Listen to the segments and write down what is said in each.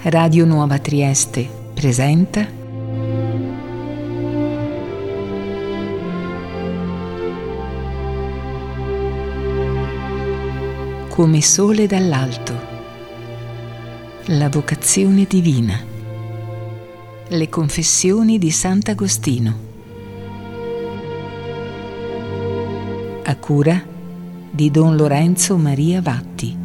Radio Nuova Trieste presenta Come sole dall'alto, la vocazione divina, le confessioni di Sant'Agostino, a cura di Don Lorenzo Maria Vatti.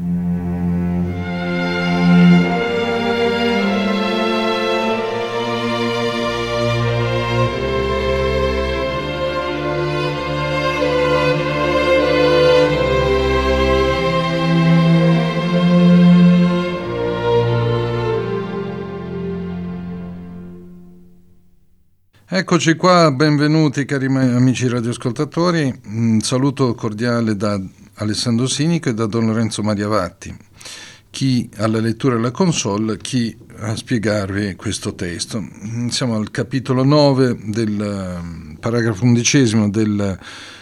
Eccoci qua, benvenuti cari amici radioascoltatori. Un saluto cordiale da Alessandro Sinico e da Don Lorenzo Maria Vatti, chi alla lettura della console, chi a spiegarvi questo testo. Siamo al capitolo 9 del paragrafo 11 del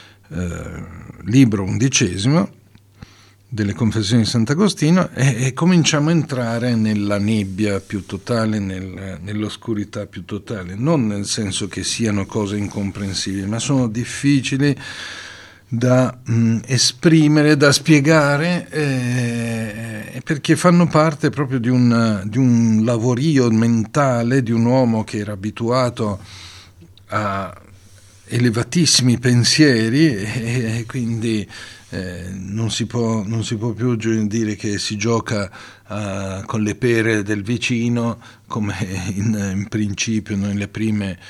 libro 11 delle Confessioni di Sant'Agostino e cominciamo a entrare nella nebbia più totale, nell'oscurità più totale, non nel senso che siano cose incomprensibili, ma sono difficili da esprimere, da spiegare, perché fanno parte proprio di un lavorio mentale di un uomo che era abituato a elevatissimi pensieri e quindi non si può più dire che si gioca con le pere del vicino, come in principio nelle prime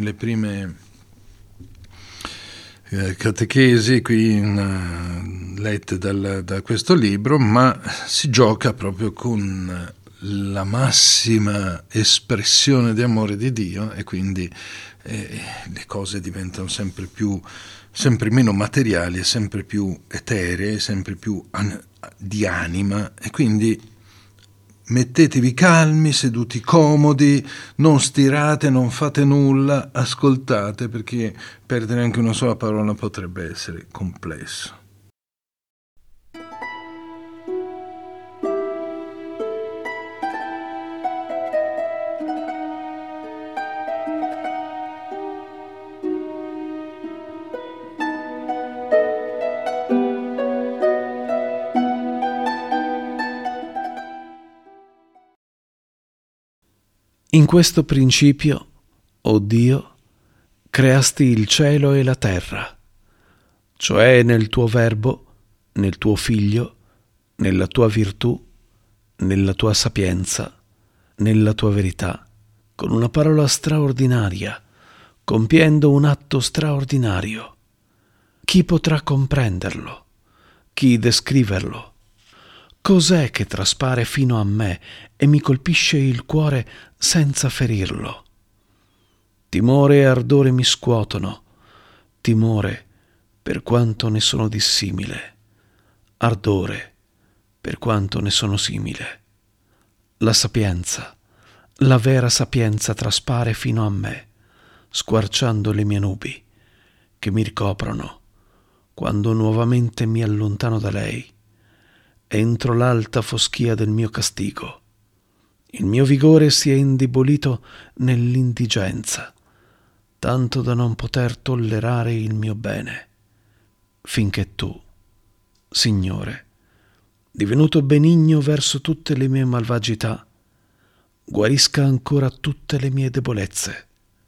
catechesi qui lette da questo libro, ma si gioca proprio con la massima espressione di amore di Dio e quindi le cose diventano sempre meno materiali e sempre più eteree, sempre più di anima, e quindi mettetevi calmi, seduti comodi, non stirate, non fate nulla, ascoltate, perché perdere anche una sola parola potrebbe essere complesso. In questo principio, o Dio, creasti il cielo e la terra, cioè nel tuo Verbo, nel tuo Figlio, nella tua virtù, nella tua sapienza, nella tua verità, con una parola straordinaria, compiendo un atto straordinario. Chi potrà comprenderlo? Chi descriverlo? Cos'è che traspare fino a me e mi colpisce il cuore senza ferirlo? Timore e ardore mi scuotono, timore per quanto ne sono dissimile, ardore per quanto ne sono simile. La sapienza, la vera sapienza traspare fino a me, squarciando le mie nubi, che mi ricoprono, quando nuovamente mi allontano da lei. Entro l'alta foschia del mio castigo. Il mio vigore si è indebolito nell'indigenza, tanto da non poter tollerare il mio bene, finché tu, Signore, divenuto benigno verso tutte le mie malvagità, guarisca ancora tutte le mie debolezze.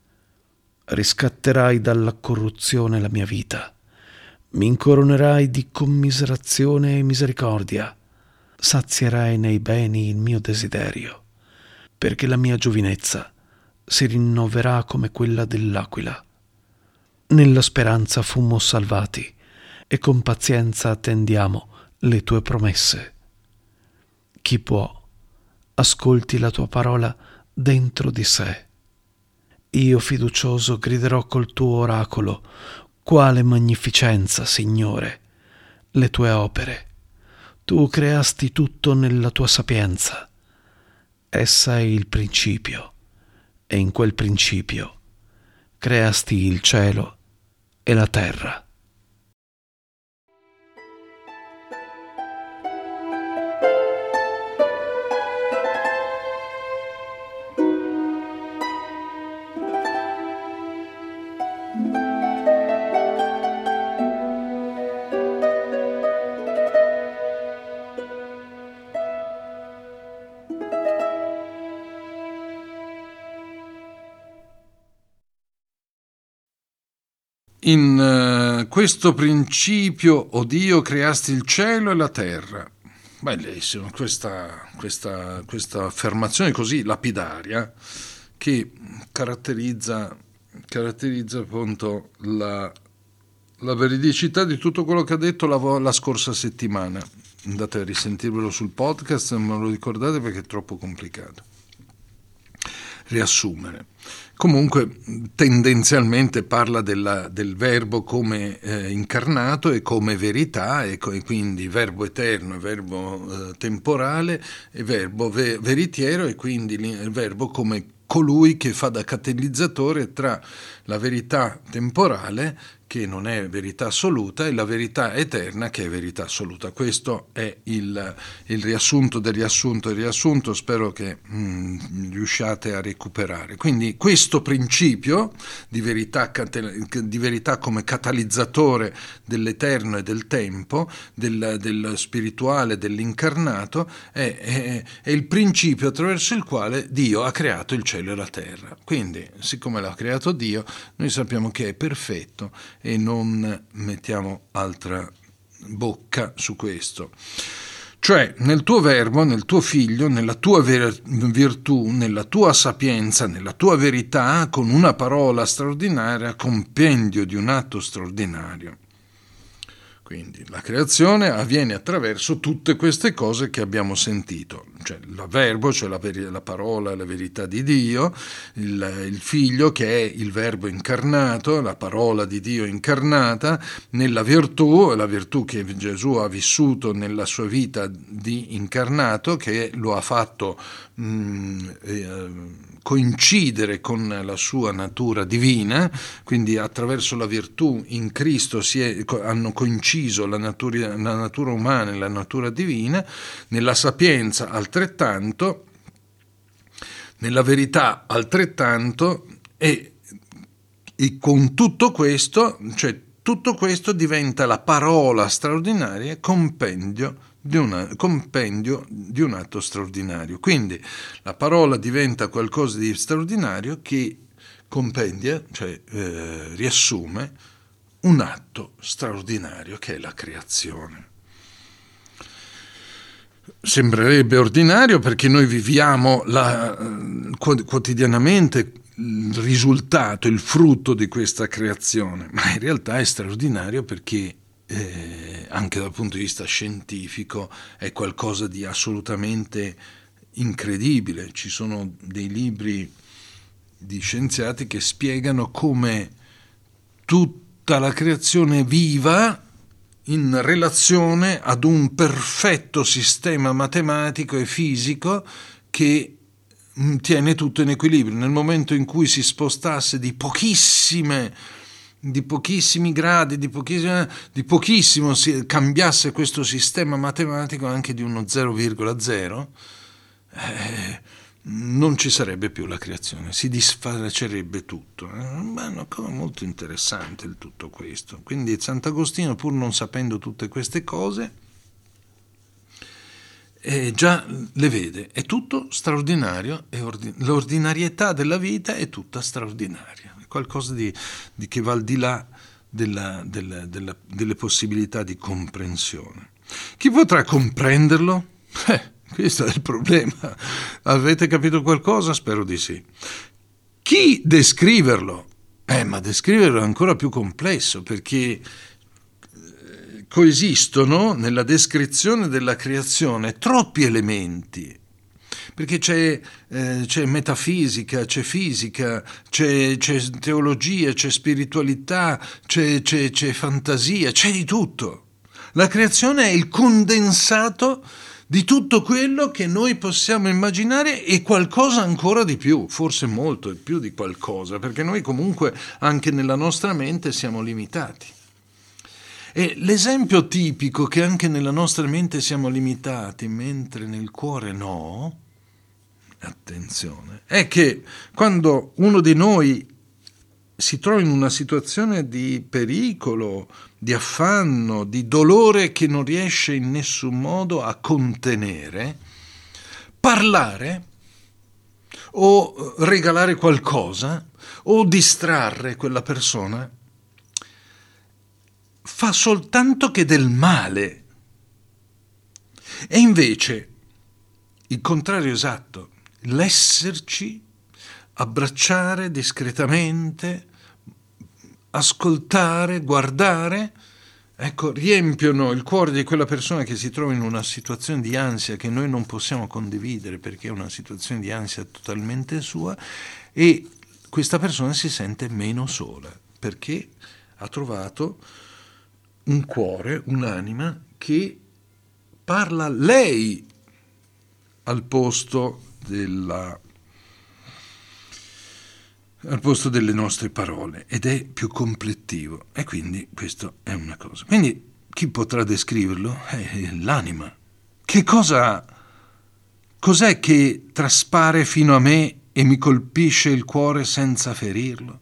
Riscatterai dalla corruzione la mia vita, mi incoronerai di commiserazione e misericordia, sazierai nei beni il mio desiderio, perché la mia giovinezza si rinnoverà come quella dell'aquila. Nella speranza fummo salvati e con pazienza attendiamo le tue promesse. Chi può, ascolti la tua parola dentro di sé. Io fiducioso griderò col tuo oracolo: quale magnificenza, Signore, le tue opere! Tu creasti tutto nella tua sapienza. Essa è il principio, e in quel principio creasti il cielo e la terra. in questo principio, o Dio, creasti il cielo e la terra. Bellissimo, questa affermazione così lapidaria che caratterizza appunto la veridicità di tutto quello che ha detto la scorsa settimana. Andate a risentirvelo sul podcast, non me lo ricordate perché è troppo complicato riassumere. Comunque tendenzialmente parla del verbo come incarnato e come verità, e quindi verbo eterno, verbo temporale e verbo veritiero, e quindi il verbo come colui che fa da catalizzatore tra la verità temporale, che non è verità assoluta, e la verità eterna, che è verità assoluta. Questo è il riassunto del riassunto del riassunto, spero che riusciate a recuperare. Quindi questo principio di verità come catalizzatore dell'eterno e del tempo, del spirituale, dell'incarnato, è il principio attraverso il quale Dio ha creato il cielo e la terra. Quindi, siccome l'ha creato Dio, noi sappiamo che è perfetto e non mettiamo altra bocca su questo. Cioè, nel tuo verbo, nel tuo figlio, nella tua virtù, nella tua sapienza, nella tua verità, con una parola straordinaria, compendio di un atto straordinario. Quindi la creazione avviene attraverso tutte queste cose che abbiamo sentito, cioè il verbo, cioè la parola, la verità di Dio, il figlio che è il verbo incarnato, la parola di Dio incarnata, nella virtù, la virtù che Gesù ha vissuto nella sua vita di incarnato, che lo ha fatto coincidere con la sua natura divina, quindi attraverso la virtù in Cristo hanno coinciso la natura umana e la natura divina, nella sapienza altrettanto, nella verità altrettanto, e con tutto questo, cioè tutto questo diventa la parola straordinaria, compendio di un atto straordinario. Quindi la parola diventa qualcosa di straordinario che compendia, cioè riassume un atto straordinario che è la creazione. Sembrerebbe ordinario perché noi viviamo quotidianamente il risultato, il frutto di questa creazione, ma in realtà è straordinario perché anche dal punto di vista scientifico è qualcosa di assolutamente incredibile. Ci sono dei libri di scienziati che spiegano come tutta la creazione viva in relazione ad un perfetto sistema matematico e fisico che tiene tutto in equilibrio. Nel momento in cui si spostasse di pochissimi gradi, di pochissimo si cambiasse questo sistema matematico, anche di uno 0,0, non ci sarebbe più la creazione, si disfacerebbe tutto. È una cosa molto interessante il tutto questo. Quindi Sant'Agostino, pur non sapendo tutte queste cose, già le vede, è tutto straordinario, e l'ordinarietà della vita è tutta straordinaria, è qualcosa che va al di là delle possibilità di comprensione. Chi potrà comprenderlo? Questo è il problema. Avete capito qualcosa? Spero di sì. Chi descriverlo? Ma descriverlo è ancora più complesso, perché coesistono nella descrizione della creazione troppi elementi, perché c'è metafisica, c'è fisica, c'è teologia, c'è spiritualità, c'è fantasia, c'è di tutto. La creazione è il condensato di tutto quello che noi possiamo immaginare e qualcosa ancora di più, forse molto più di qualcosa, perché noi comunque anche nella nostra mente siamo limitati. E l'esempio tipico che anche nella nostra mente siamo limitati, mentre nel cuore no, attenzione, è che quando uno di noi si trova in una situazione di pericolo, di affanno, di dolore che non riesce in nessun modo a contenere, parlare o regalare qualcosa o distrarre quella persona fa soltanto che del male. E invece il contrario esatto, l'esserci, abbracciare discretamente, ascoltare, guardare, ecco, riempiono il cuore di quella persona che si trova in una situazione di ansia che noi non possiamo condividere perché è una situazione di ansia totalmente sua, e questa persona si sente meno sola perché ha trovato un cuore, un'anima che parla lei al posto delle nostre parole, ed è più complettivo, e quindi questo è una cosa. Quindi chi potrà descriverlo? È l'anima. Cos'è che traspare fino a me e mi colpisce il cuore senza ferirlo?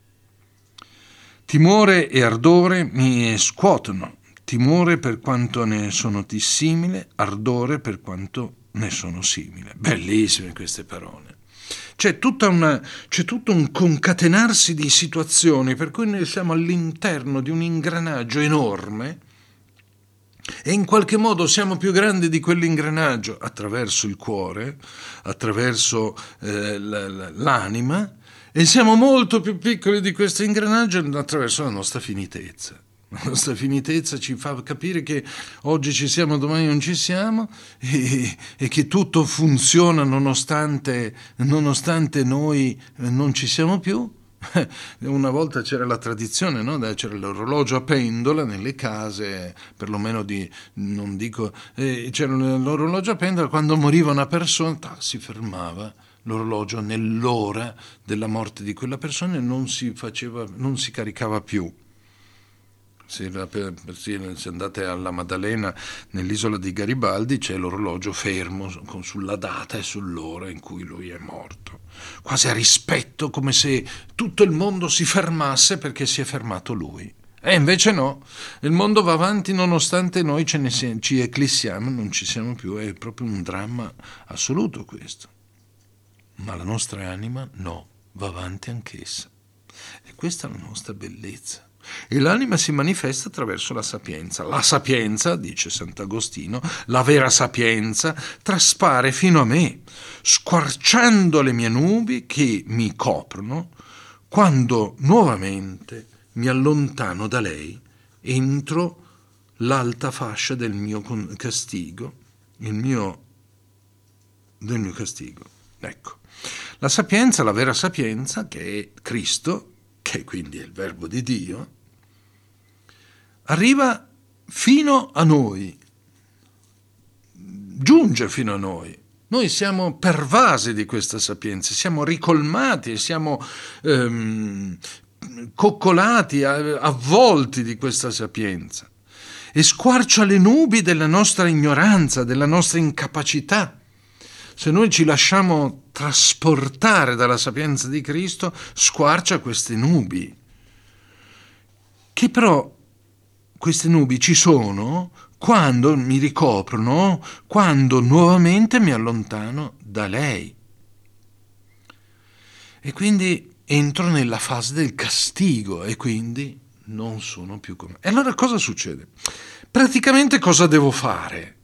Timore e ardore mi scuotono, timore per quanto ne sono dissimile, ardore per quanto ne sono simile. Bellissime queste parole. C'è tutto un concatenarsi di situazioni per cui noi siamo all'interno di un ingranaggio enorme e in qualche modo siamo più grandi di quell'ingranaggio attraverso il cuore, attraverso l'anima, e siamo molto più piccoli di questo ingranaggio attraverso la nostra finitezza. La nostra finitezza ci fa capire che oggi ci siamo, domani non ci siamo, e che tutto funziona nonostante noi non ci siamo più. Una volta c'era la tradizione, no? C'era l'orologio a pendola nelle case, perlomeno c'era l'orologio a pendola, quando moriva una persona si fermava l'orologio nell'ora della morte di quella persona e non si caricava più. Se andate alla Maddalena, nell'isola di Garibaldi, c'è l'orologio fermo sulla data e sull'ora in cui lui è morto, quasi a rispetto, come se tutto il mondo si fermasse perché si è fermato lui. E invece no, il mondo va avanti nonostante noi ci eclissiamo, non ci siamo più. È proprio un dramma assoluto questo. Ma la nostra anima no, va avanti anch'essa, e questa è la nostra bellezza. E l'anima si manifesta attraverso la sapienza. La sapienza, dice Sant'Agostino, la vera sapienza traspare fino a me, squarciando le mie nubi che mi coprono, quando nuovamente mi allontano da lei, entro l'alta fascia del mio castigo, del mio castigo. Ecco, la sapienza, la vera sapienza, che è Cristo, che quindi è il Verbo di Dio, arriva fino a noi, giunge fino a noi. Noi siamo pervasi di questa sapienza, siamo ricolmati, siamo coccolati, avvolti di questa sapienza, e squarcia le nubi della nostra ignoranza, della nostra incapacità. Se noi ci lasciamo trasportare dalla sapienza di Cristo, squarcia queste nubi, che però queste nubi ci sono quando mi ricoprono, quando nuovamente mi allontano da lei. E quindi entro nella fase del castigo e quindi non sono più come. E allora cosa succede? Praticamente cosa devo fare?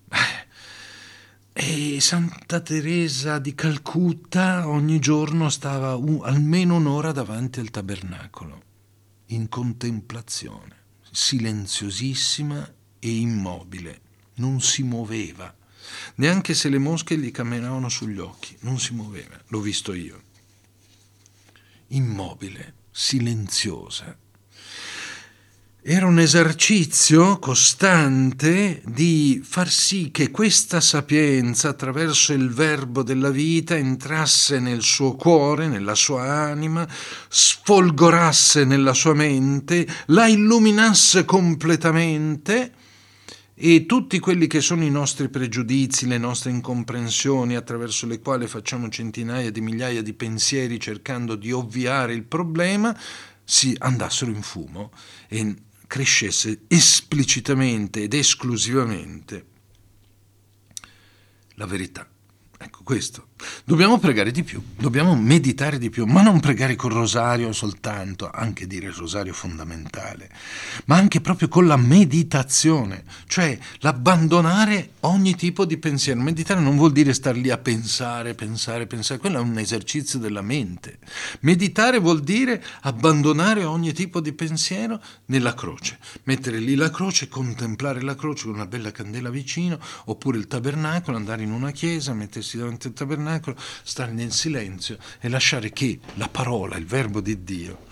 E Santa Teresa di Calcutta ogni giorno stava almeno un'ora davanti al tabernacolo, in contemplazione, silenziosissima e immobile, non si muoveva, neanche se le mosche gli camminavano sugli occhi, non si muoveva, l'ho visto io, immobile, silenziosa. Era un esercizio costante di far sì che questa sapienza, attraverso il verbo della vita, entrasse nel suo cuore, nella sua anima, sfolgorasse nella sua mente, la illuminasse completamente, e tutti quelli che sono i nostri pregiudizi, le nostre incomprensioni, attraverso le quali facciamo centinaia di migliaia di pensieri cercando di ovviare il problema, si andassero in fumo e crescesse esplicitamente ed esclusivamente la verità. Ecco, questo Dobbiamo pregare di più, dobbiamo meditare di più, ma non pregare col rosario soltanto, anche dire il rosario fondamentale, ma anche proprio con la meditazione, cioè l'abbandonare ogni tipo di pensiero. Meditare non vuol dire star lì a pensare, quello è un esercizio della mente. Meditare vuol dire abbandonare ogni tipo di pensiero nella croce, mettere lì la croce, contemplare la croce con una bella candela vicino, oppure il tabernacolo, andare in una chiesa, mettersi davanti al tabernacolo, stare nel silenzio e lasciare che la parola, il verbo di Dio,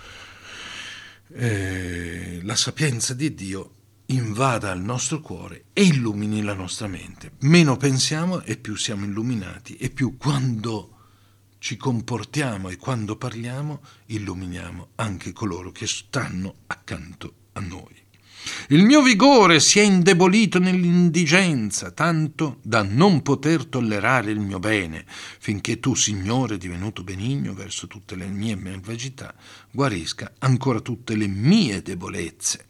la sapienza di Dio invada il nostro cuore e illumini la nostra mente. Meno pensiamo e più siamo illuminati, e più quando ci comportiamo e quando parliamo illuminiamo anche coloro che stanno accanto a noi. Il mio vigore si è indebolito nell'indigenza, tanto da non poter tollerare il mio bene, finché tu, Signore, divenuto benigno verso tutte le mie malvagità, guarisca ancora tutte le mie debolezze.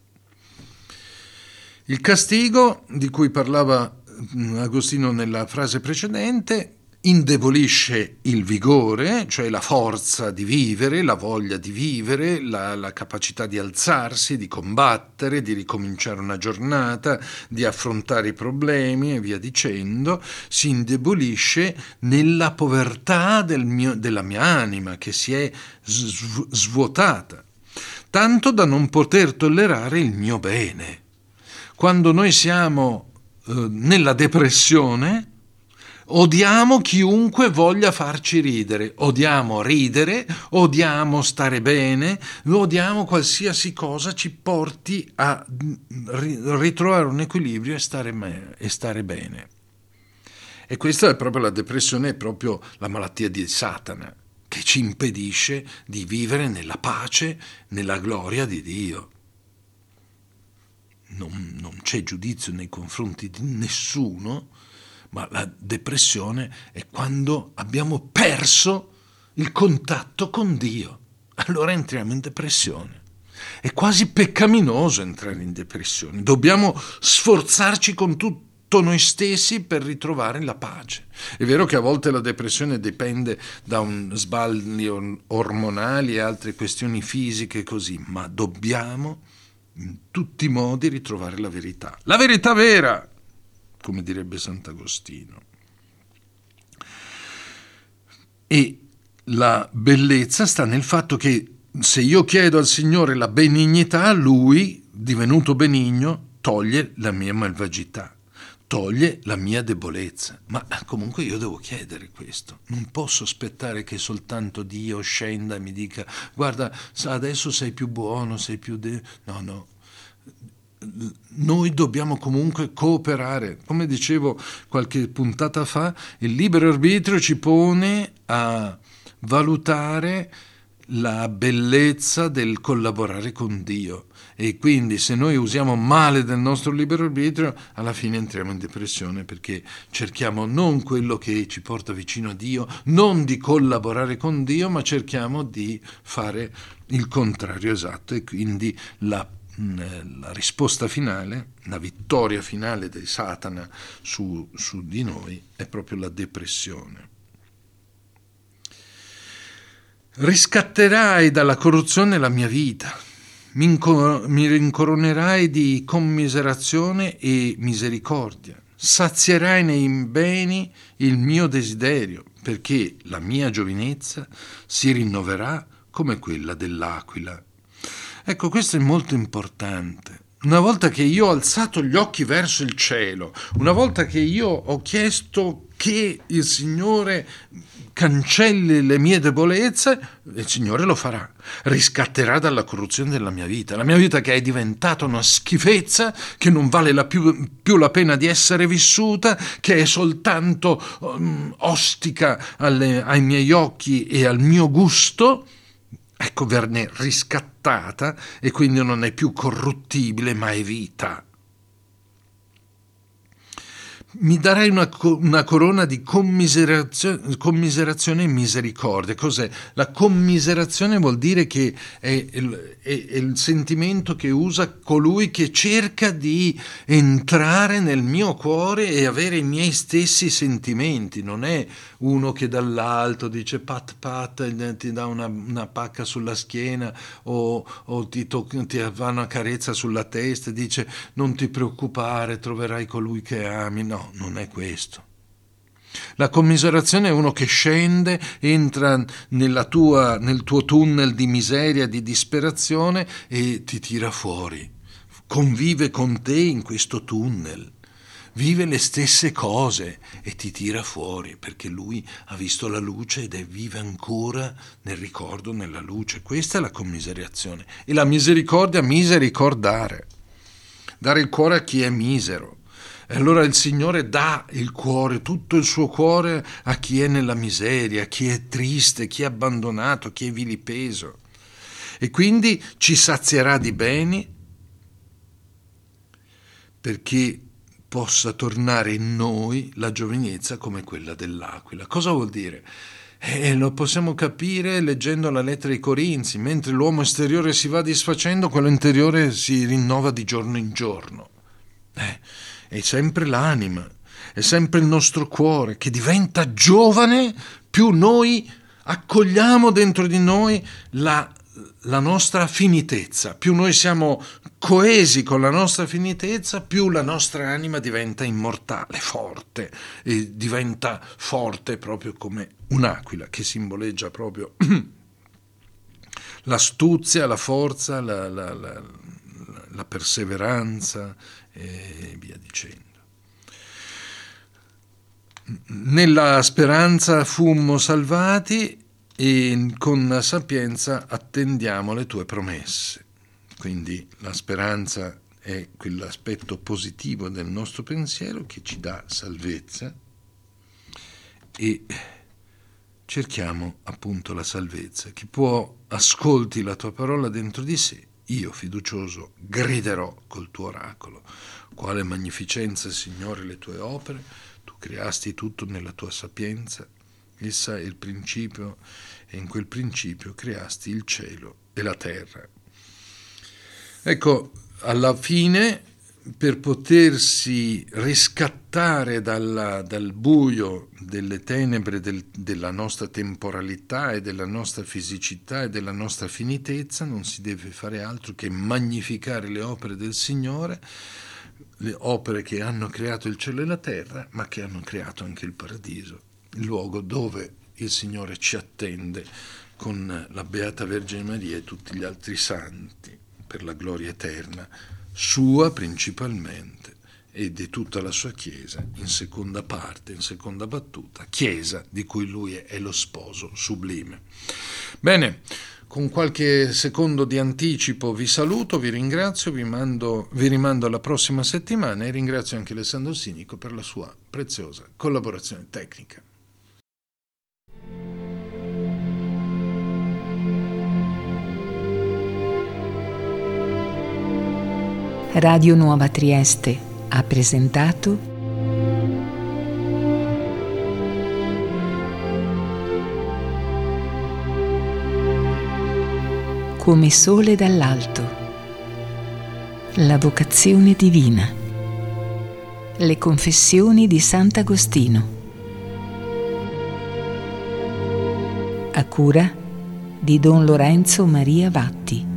Il castigo, di cui parlava Agostino nella frase precedente, indebolisce il vigore, cioè la forza di vivere, la voglia di vivere, la capacità di alzarsi, di combattere, di ricominciare una giornata, di affrontare i problemi e via dicendo. Si indebolisce nella povertà della mia anima, che si è svuotata, tanto da non poter tollerare il mio bene. Quando noi siamo nella depressione, odiamo chiunque voglia farci ridere, odiamo stare bene, odiamo qualsiasi cosa ci porti a ritrovare un equilibrio e stare bene. E questa è proprio la depressione, è proprio la malattia di Satana, che ci impedisce di vivere nella pace, nella gloria di Dio. Non c'è giudizio nei confronti di nessuno, ma la depressione è quando abbiamo perso il contatto con Dio. Allora entriamo in depressione. È quasi peccaminoso entrare in depressione. Dobbiamo sforzarci con tutto noi stessi per ritrovare la pace. È vero che a volte la depressione dipende da un sballi ormonali e altre questioni fisiche così, ma dobbiamo in tutti i modi ritrovare la verità vera, come direbbe Sant'Agostino. E la bellezza sta nel fatto che se io chiedo al Signore la benignità, Lui, divenuto benigno, toglie la mia malvagità, toglie la mia debolezza. Ma comunque io devo chiedere questo. Non posso aspettare che soltanto Dio scenda e mi dica: guarda, adesso sei più buono, sei più... No. Noi dobbiamo comunque cooperare. Come dicevo qualche puntata fa, il libero arbitrio ci pone a valutare la bellezza del collaborare con Dio, e quindi se noi usiamo male del nostro libero arbitrio, alla fine entriamo in depressione, perché cerchiamo non quello che ci porta vicino a Dio, non di collaborare con Dio, ma cerchiamo di fare il contrario esatto, e quindi la risposta finale, la vittoria finale di Satana su di noi è proprio la depressione. Riscatterai dalla corruzione la mia vita, mi rincoronerai di commiserazione e misericordia, sazierai nei beni il mio desiderio, perché la mia giovinezza si rinnoverà come quella dell'aquila. Ecco, questo è molto importante. Una volta che io ho alzato gli occhi verso il cielo, una volta che io ho chiesto che il Signore cancelli le mie debolezze, il Signore lo farà. Riscatterà dalla corruzione della mia vita che è diventata una schifezza, che non vale più la pena di essere vissuta, che è soltanto ostica ai miei occhi e al mio gusto. Ecco, verne riscattata, e quindi non è più corruttibile, ma è vita. mi darai una corona di commiserazione e misericordia. Cos'è? La commiserazione vuol dire che è il sentimento che usa colui che cerca di entrare nel mio cuore e avere i miei stessi sentimenti. Non è uno che dall'alto dice pat pat, ti dà una pacca sulla schiena o ti fa una carezza sulla testa e dice non ti preoccupare, troverai colui che ami. No, non è questo. La commiserazione è uno che scende, entra nel tuo tunnel di miseria, di disperazione e ti tira fuori. Convive con te in questo tunnel, vive le stesse cose e ti tira fuori, perché lui ha visto la luce ed è vive ancora nel ricordo, nella luce. Questa è la commiserazione. E la misericordia, misericordare, dare il cuore a chi è misero. E allora il Signore dà il cuore, tutto il suo cuore a chi è nella miseria, a chi è triste, chi è abbandonato, chi è vilipeso. E quindi ci sazierà di beni perché possa tornare in noi la giovinezza come quella dell'aquila. Cosa vuol dire? Lo possiamo capire leggendo la lettera ai Corinzi. Mentre l'uomo esteriore si va disfacendo, quello interiore si rinnova di giorno in giorno. È sempre l'anima, è sempre il nostro cuore che diventa giovane più noi accogliamo dentro di noi la nostra finitezza, più noi siamo coesi con la nostra finitezza, più la nostra anima diventa immortale, forte, e diventa forte proprio come un'aquila, che simboleggia proprio l'astuzia, la forza, la perseveranza e via dicendo. Nella speranza fummo salvati e con sapienza attendiamo le tue promesse. Quindi la speranza è quell'aspetto positivo del nostro pensiero che ci dà salvezza e cerchiamo appunto la salvezza. Chi ascolti la tua parola dentro di sé, io fiducioso griderò col tuo oracolo. Quale magnificenza, Signore, le tue opere, tu creasti tutto nella tua sapienza, essa è il principio e in quel principio creasti il cielo e la terra. Ecco, alla fine, per potersi riscattare dal buio, delle tenebre della nostra temporalità e della nostra fisicità e della nostra finitezza, non si deve fare altro che magnificare le opere del Signore, le opere che hanno creato il cielo e la terra, ma che hanno creato anche il paradiso, il luogo dove il Signore ci attende con la Beata Vergine Maria e tutti gli altri santi per la gloria eterna, sua principalmente e di tutta la sua Chiesa, in seconda parte, in seconda battuta, Chiesa di cui lui è lo sposo sublime. Bene, con qualche secondo di anticipo vi saluto, vi ringrazio, vi rimando alla prossima settimana e ringrazio anche Alessandro Sinico per la sua preziosa collaborazione tecnica. Radio Nuova Trieste ha presentato Come sole dall'alto, la vocazione divina, le confessioni di Sant'Agostino, a cura di Don Lorenzo Maria Vatti.